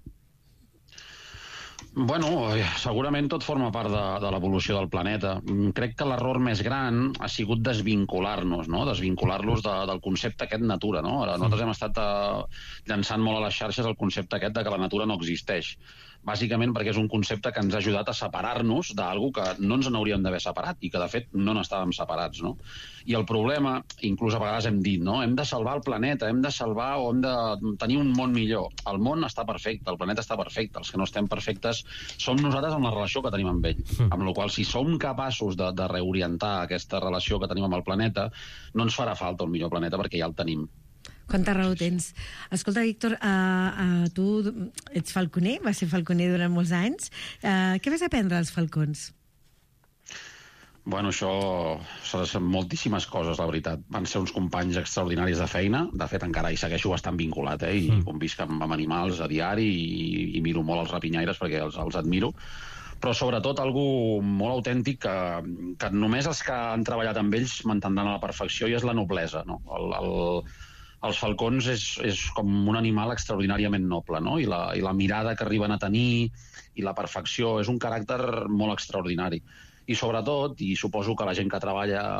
Bueno, segurament tot forma part de l'evolució del planeta. Crec que l'error més gran ha sigut desvincular-nos, no? Desvincular-los del concepte aquest natura, no? Ara nosaltres hem estat llançant molt a les xarxes el concepte aquest de que la natura no existeix. Bàsicament perquè és un concepte que ens ha ajudat a separar-nos d'algú que no ens n'hauríem d'haver separat i que, de fet, no n'estàvem separats, no? I el problema, inclús a vegades hem dit, no? Hem de salvar el planeta, hem de salvar o hem de tenir un món millor. El món està perfecte, el planeta està perfecte. Els que no estem perfectes som nosaltres amb la relació que tenim amb ell. Amb la qual cosa, si som capaços de reorientar aquesta relació que tenim amb el planeta, no ens farà falta un millor planeta perquè ja el tenim. Quanta raó tens. Escolta, Víctor, tu ets falconer, vas ser falconer durant molts anys. Què vas aprendre als falcons? Bueno, això són moltíssimes coses, la veritat. Van ser uns companys extraordinaris de feina. De fet, encara hi segueixo bastant vinculat, i convisc amb animals a diari i miro molt els rapinyaires perquè els admiro. Però sobretot algú molt autèntic que només els que han treballat amb ells m'entendran a la perfecció, i és la noblesa, no? Els falcons és com un animal extraordinàriament noble, no? I la mirada que arriben a tenir i la perfecció és un caràcter molt extraordinari. I sobretot, i suposo que la gent que treballa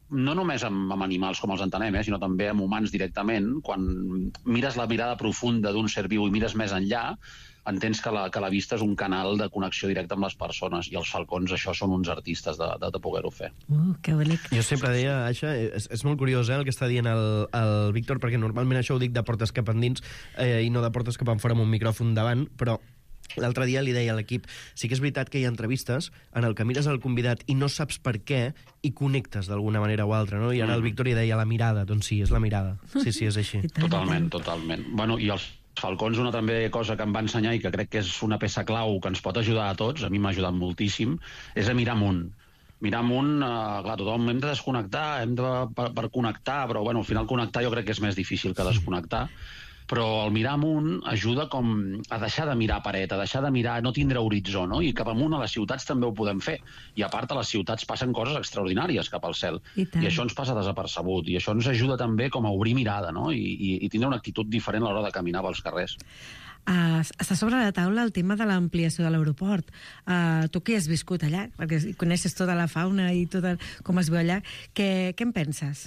no només amb animals com els entenem, sinó també amb humans directament. Quan mires la mirada profunda d'un ser viu i mires més enllà, entens que la vista és un canal de connexió directa amb les persones, i els falcons això són uns artistes de poder-ho fer. Que bonic. Jo sempre deia, Aixa, és molt curiós el que està dient el Víctor, perquè normalment això ho dic de portes cap endins i no de portes cap enfora amb un micròfon davant, però l'altre dia li deia a l'equip, sí que és veritat que hi ha entrevistes en el que mires el convidat i no saps per què i connectes d'alguna manera o altra, no? I ara el Víctor hi deia la mirada, doncs sí, és la mirada. Sí, és així. Totalment. Bueno, i els falcons, una també cosa que em va ensenyar i que crec que és una peça clau que ens pot ajudar a tots, a mi m'ha ajudat moltíssim, és a mirar amunt. Mirar amunt, clar, tothom hem de desconnectar, per connectar, però bueno, al final connectar jo crec que és més difícil que desconnectar. Però el mirar amunt ajuda com a deixar de mirar paret, a deixar de mirar, no tindre horitzó, no? I cap amunt a les ciutats també ho podem fer. I a part, a les ciutats passen coses extraordinàries cap al cel. I això ens passa desapercebut. I això ens ajuda també com a obrir mirada, no? I tindre una actitud diferent a l'hora de caminar pels carrers. Està sobre la taula el tema de l'ampliació de l'aeroport. Tu que has viscut allà, perquè coneixes tota la fauna i tot com es veu allà, què en penses?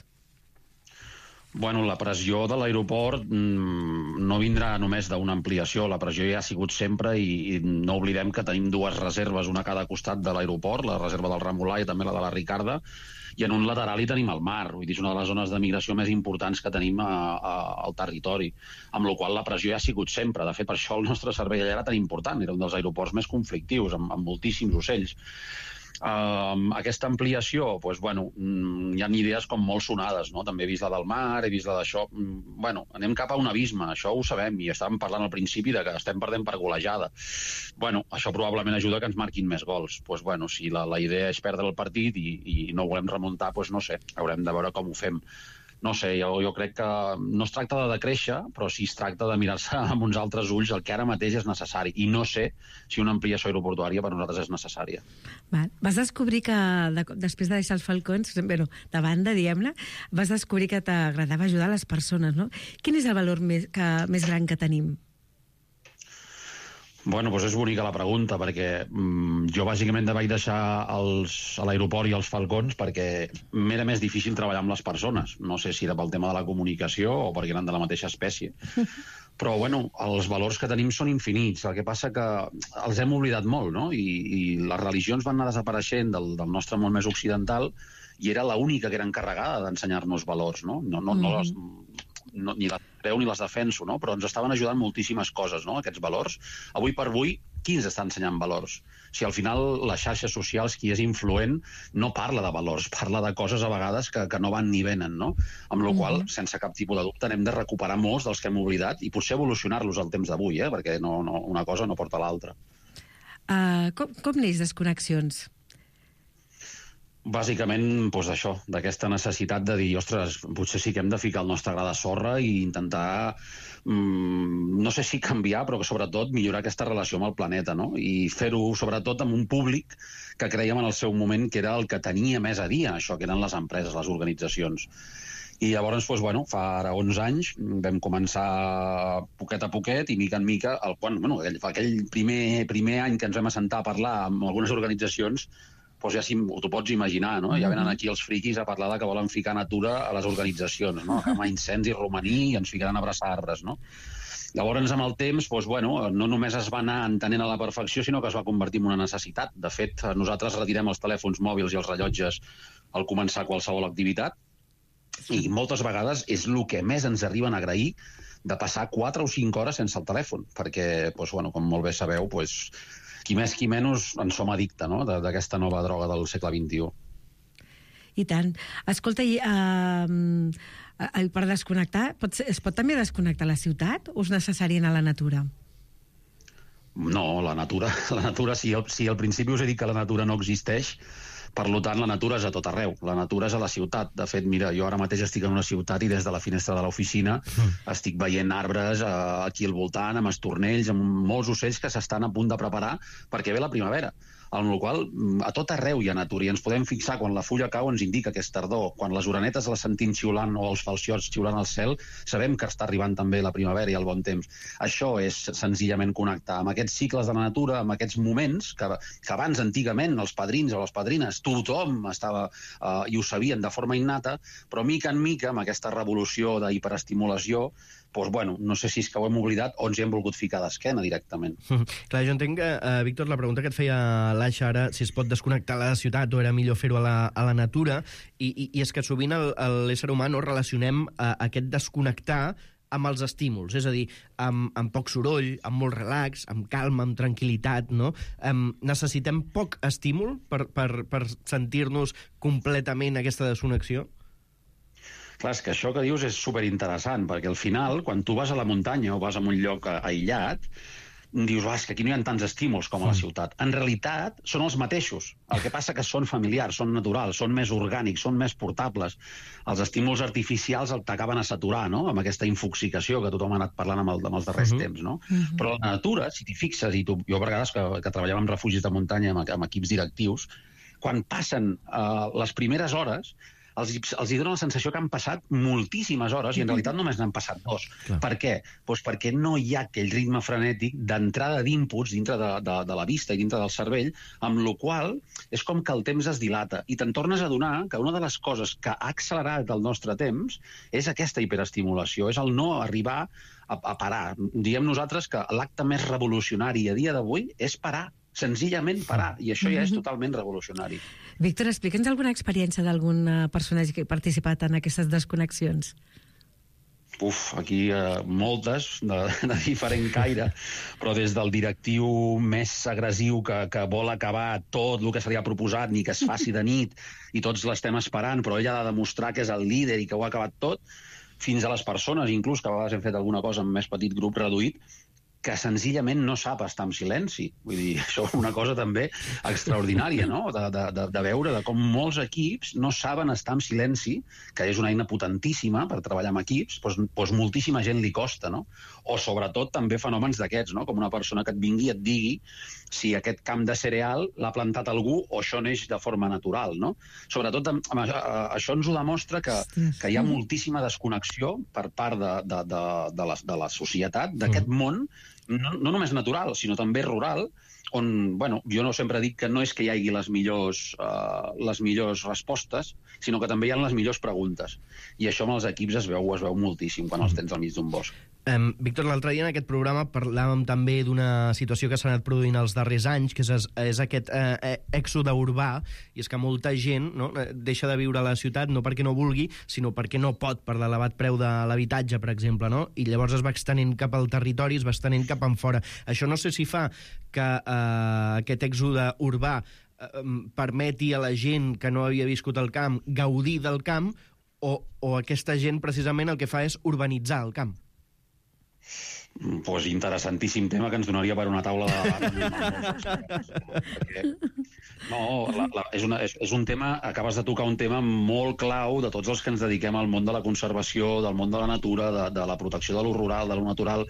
Bueno, la pressió de l'aeroport no vindrà només d'una ampliació, la pressió ja ha sigut sempre i no oblidem que tenim dues reserves, una a cada costat de l'aeroport, la reserva del Remolà i també la de la Ricarda, i en un lateral hi tenim el mar, vull dir, és una de les zones de migració més importants que tenim al territori, amb la qual la pressió ja ha sigut sempre. De fet, per això el nostre servei allà era tan important, era un dels aeroports més conflictius, amb moltíssims ocells. Aquesta ampliació, doncs, bueno, hi ha idees com molt sonades, no? També he vist la del mar, he vist la d'això. Bueno, anem cap a un abisme, això ho sabem, i estàvem parlant al principi de que estem perdent per golejada. Bueno, això probablement ajuda que ens marquin més gols. Doncs, bueno, si la idea és perdre el partit i no volem remuntar, doncs no sé, haurem de veure com ho fem. No sé, jo crec que no es tracta de decréixer, però sí es tracta de mirar-se amb uns altres ulls el que ara mateix és necessari. I no sé si una ampliació aeroportuària per nosaltres és necessària. Vas descobrir que, després de deixar els falcons, de banda, diguem-ne, vas descobrir que t'agradava ajudar les persones, no? Quin és el valor més gran que tenim? Bueno, doncs és bonica la pregunta, perquè jo bàsicament vaig deixar a l'aeroport i els falcons perquè m'era més difícil treballar amb les persones. No sé si era pel tema de la comunicació o perquè eren de la mateixa espècie. Però, bueno, els valors que tenim són infinits. El que passa que els hem oblidat molt, no? I les religions van anar desapareixent del nostre món més occidental i era l'única que era encarregada d'ensenyar-nos valors, no? Ni les creu ni les defenso, no? Però ens estaven ajudant moltíssimes coses, no? Aquests valors. Avui per avui, qui ens està ensenyant valors? Si al final les xarxes socials, qui és influent, no parla de valors, parla de coses a vegades que no van ni venen, no? Amb la qual, sense cap tipus de dubte, hem de recuperar molts dels que hem oblidat i potser evolucionar-los al temps d'avui, perquè una cosa no porta a l'altra. Com neix Desconnexions? Bàsicament, doncs això, d'aquesta necessitat de dir, ostres, potser sí que hem de ficar el nostre gra de sorra i intentar, no sé si canviar, però que sobretot millorar aquesta relació amb el planeta, no? I fer-ho sobretot amb un públic que creiem en el seu moment que era el que tenia més a dir en això, que eren les empreses, les organitzacions. I llavors, doncs, bueno, fa ara 11 anys vam començar poquet a poquet i mica en mica, aquell primer any que ens vam assentar a parlar amb algunes organitzacions, doncs ja t'ho pots imaginar, no? Ja venen aquí els friquis a parlar que volen ficar natura a les organitzacions, no? Amb incendi romaní i ens ficaran a abraçar arbres, no? Llavors, amb el temps, doncs, bueno, no només es va anar entenent a la perfecció, sinó que es va convertir en una necessitat. De fet, nosaltres retirem els telèfons mòbils i els rellotges al començar qualsevol activitat i moltes vegades és el que més ens arriben a agrair de passar 4 o 5 hores sense el telèfon, perquè, doncs, bueno, com molt bé sabeu, doncs, qui més qui menys en som addicte, no?, d'aquesta nova droga del segle XXI. I tant. Escolta, per desconnectar, es pot també desconnectar la ciutat o és necessari anar a la natura? No, la natura, si al principi us he dit que la natura no existeix, per tant, la natura és a tot arreu. La natura és a la ciutat. De fet, mira, jo ara mateix estic en una ciutat i des de la finestra de l'oficina estic veient arbres aquí al voltant, amb estornells, amb molts ocells que s'estan a punt de preparar perquè ve la primavera. amb la qual a tot arreu hi ha natura i ens podem fixar quan la fulla cau ens indica que és tardor, quan les orenetes les sentim xiulant o els falciots xiulant al cel sabem que està arribant també la primavera i el bon temps. Això és senzillament connectar amb aquests cicles de la natura, amb aquests moments que abans antigament els padrins o les padrines tothom estava i ho sabien de forma innata, però mica en mica amb aquesta revolució d'hiperestimulació doncs, bueno, no sé si és que ho hem oblidat o ens hi hem volgut ficar d'esquena directament. Clar, jo entenc que, Víctor, la pregunta que et feia l'Aixa ara, si es pot desconnectar la ciutat o era millor fer-ho a la natura, i és que sovint l'ésser humà no relacionem aquest desconnectar amb els estímuls, és a dir, amb poc soroll, amb molt relax, amb calma, amb tranquil·litat, no? Necessitem poc estímul per sentir-nos completament aquesta desconnexió? Clar, és que això que dius és superinteressant, perquè al final, quan tu vas a la muntanya o vas a un lloc aïllat, dius, és que aquí no hi ha tants estímuls com a la ciutat. En realitat, són els mateixos. El que passa que són familiars, són naturals, són més orgànics, són més portables. Els estímuls artificials t'acaben a saturar, no?, amb aquesta infoxicació que tothom ha anat parlant amb els darrers temps, no? Però la natura, si t'hi fixes, i jo a vegades que treballava en refugis de muntanya amb equips directius, quan passen les primeres hores, els hi dona la sensació que han passat moltíssimes hores i en realitat només n'han passat 2. Per què? Doncs perquè no hi ha aquell ritme frenètic d'entrada d'inputs dintre de la vista i dintre del cervell, amb la qual és com que el temps es dilata i te'n tornes a adonar que una de les coses que ha accelerat el nostre temps és aquesta hiperestimulació, és el no arribar a parar. Diem nosaltres que l'acte més revolucionari a dia d'avui és parar, senzillament parar, i això ja és totalment revolucionari. Víctor, explica'ns alguna experiència d'algun personatge que ha participat en aquestes desconnexions. Aquí moltes, de diferent caire, però des del directiu més agressiu que vol acabar tot el que se li ha proposat, ni que es faci de nit, i tots l'estem esperant, però ell ha de demostrar que és el líder i que ho ha acabat tot, fins a les persones, inclús, que a vegades hem fet alguna cosa en més petit grup reduït, que senzillament no sap estar en silenci. Vull dir, això és una cosa també extraordinària, no?, de veure de com molts equips no saben estar en silenci, que és una eina potentíssima per treballar amb equips, doncs moltíssima gent li costa, no? O sobretot també fenòmens d'aquests, no?, com una persona que et vingui i et digui si aquest camp de cereal l'ha plantat algú o això neix de forma natural, no? Sobretot això ens ho demostra que hi ha moltíssima desconnexió per part de la societat, d'aquest món, no només natural, sinó també rural, on, bueno, jo no sempre dic que no és que hi hagi les millors respostes, sinó que també hi ha les millors preguntes. I això amb els equips es veu moltíssim quan els tens al mig d'un bosc. Víctor, l'altre dia en aquest programa parlàvem també d'una situació que s'ha anat produint els darrers anys, que és aquest èxode urbà, i és que molta gent deixa de viure a la ciutat no perquè no vulgui, sinó perquè no pot per l'elevat preu de l'habitatge, per exemple, no? I llavors es va extenent cap al territori, es va extenent cap enfora. Això no sé si fa que aquest èxode urbà permeti a la gent que no havia viscut al camp gaudir del camp, o aquesta gent precisament el que fa és urbanitzar el camp. Pues interessantíssim tema que ens donaria per una taula de... No, és un tema, acabes de tocar un tema molt clau de tots els que ens dediquem al món de la conservació, del món de la natura, de la protecció de lo rural, de lo natural.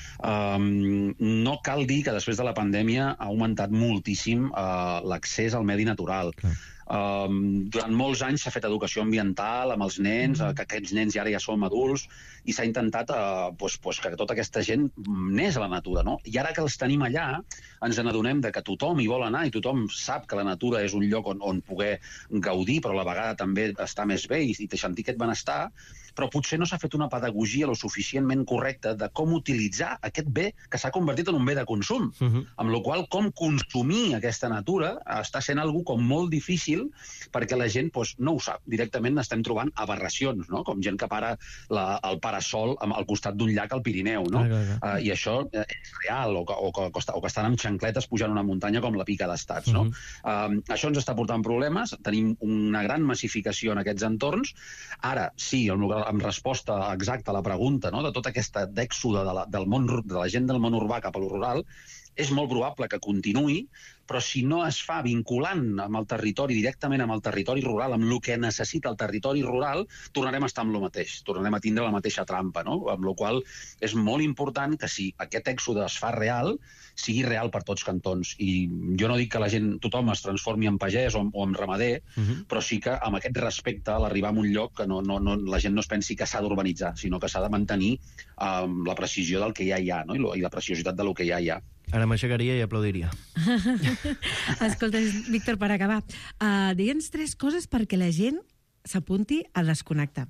No cal dir que després de la pandèmia ha augmentat moltíssim l'accés al medi natural. Durant molts anys s'ha fet educació ambiental amb els nens, que aquests nens ara ja som adults, i s'ha intentat que tota aquesta gent n'és a la natura, no? I ara que els tenim allà ens n'adonem que tothom hi vol anar i tothom sap que la natura és un lloc on poder gaudir, però a la vegada també estar més bé i sentir aquest benestar, però potser no s'ha fet una pedagogia lo suficientment correcta de com utilitzar aquest bé que s'ha convertit en un bé de consum, amb la qual com consumir aquesta natura està sent algo com molt difícil perquè la gent no ho sap. Directament estem trobant aberracions, no? Com gent que para el parasol al costat d'un llac al Pirineu, no? I això és real, o que estan amb xancletes pujant una muntanya com la Pica d'Estats, no? Això ens està portant problemes, tenim una gran massificació en aquests entorns. Ara, sí, en resposta exacta a la pregunta, no?, de tota aquesta d'èxode de la gent del món urbà cap a lo rural, és molt probable que continuï, però si no es fa vinculant amb el territori, directament amb el territori rural, amb el que necessita el territori rural, tornarem a estar amb el mateix, tornarem a tindre la mateixa trampa, no? Amb la qual és molt important que si aquest èxode es fa real, sigui real per tots cantons. I jo no dic que la gent, tothom es transformi en pagès o en ramader, però sí que amb aquest respecte, a l'arribar a un lloc, que la gent no es pensi que s'ha d'urbanitzar, sinó que s'ha de mantenir la precisió del que ja hi ha, no? I la preciositat del que ja hi ha. Ara m'aixecaria i aplaudiria. Escolta, Víctor, per acabar, digue'ns 3 coses perquè la gent s'apunti a desconnectar.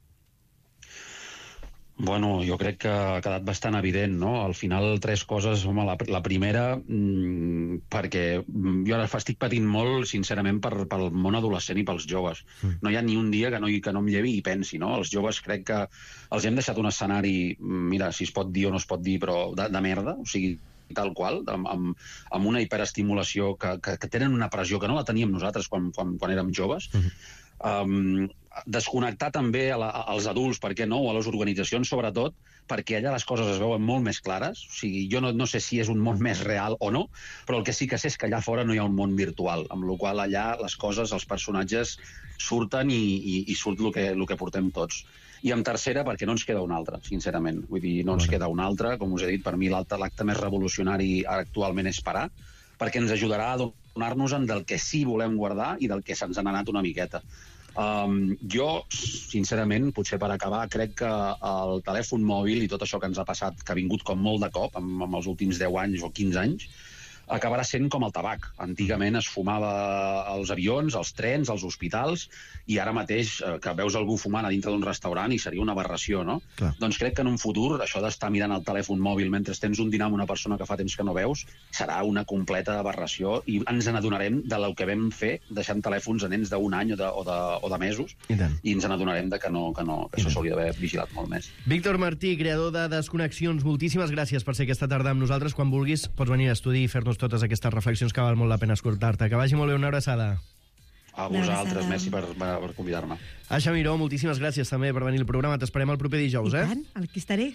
Bueno, jo crec que ha quedat bastant evident, no? Al final, 3 coses. Home, la primera, perquè jo ara estic patint molt, sincerament, pel món adolescent i pels joves. No hi ha ni un dia que no em llevi i pensi, no? Els joves crec que els hem deixat un escenari, mira, si es pot dir o no es pot dir, però de merda, o sigui, tal qual, amb una hiperestimulació que tenen una pressió que no la teníem nosaltres quan érem joves. Desconnectar també als adults, per què no, o a les organitzacions sobretot, perquè allà les coses es veuen molt més clares. O sigui, jo no sé si és un món més real o no, però el que sí que sé és que allà fora no hi ha un món virtual, amb la qual allà les coses, els personatges surten i surt el que portem tots. I en tercera, perquè no ens queda una altra, sincerament. Vull dir, no ens queda una altra. Com us he dit, per mi l'acte més revolucionari actualment és parar, perquè ens ajudarà a donar-nos-en del que sí volem guardar i del que se'ns ha anat una miqueta. Jo, sincerament, potser per acabar, crec que el telèfon mòbil i tot això que ens ha passat, que ha vingut com molt de cop, amb els últims 10 anys o 15 anys, acabarà sent com el tabac. Antigament es fumava als avions, als trens, als hospitals, i ara mateix que veus algú fumant a dintre d'un restaurant i seria una aberració, no? Clar. Doncs crec que en un futur això d'estar mirant el telèfon mòbil mentre tens un dinar amb una persona que fa temps que no veus serà una completa aberració i ens n'adonarem del que vam fer deixant telèfons a nens d'un any o de mesos i ens n'adonarem que això s'hauria d'haver vigilat molt més. Víctor Martí, creador de Desconnexions, moltíssimes gràcies per ser aquesta tarda amb nosaltres. Quan vulguis pots venir a estudi i fer-nos totes aquestes reflexions que val molt la pena escoltar-te. Que vagi molt bé, una abraçada. A vosaltres, merci per convidar-me. Aixa Miró, moltíssimes gràcies també per venir al programa. T'esperem el proper dijous, I tant, aquí estaré.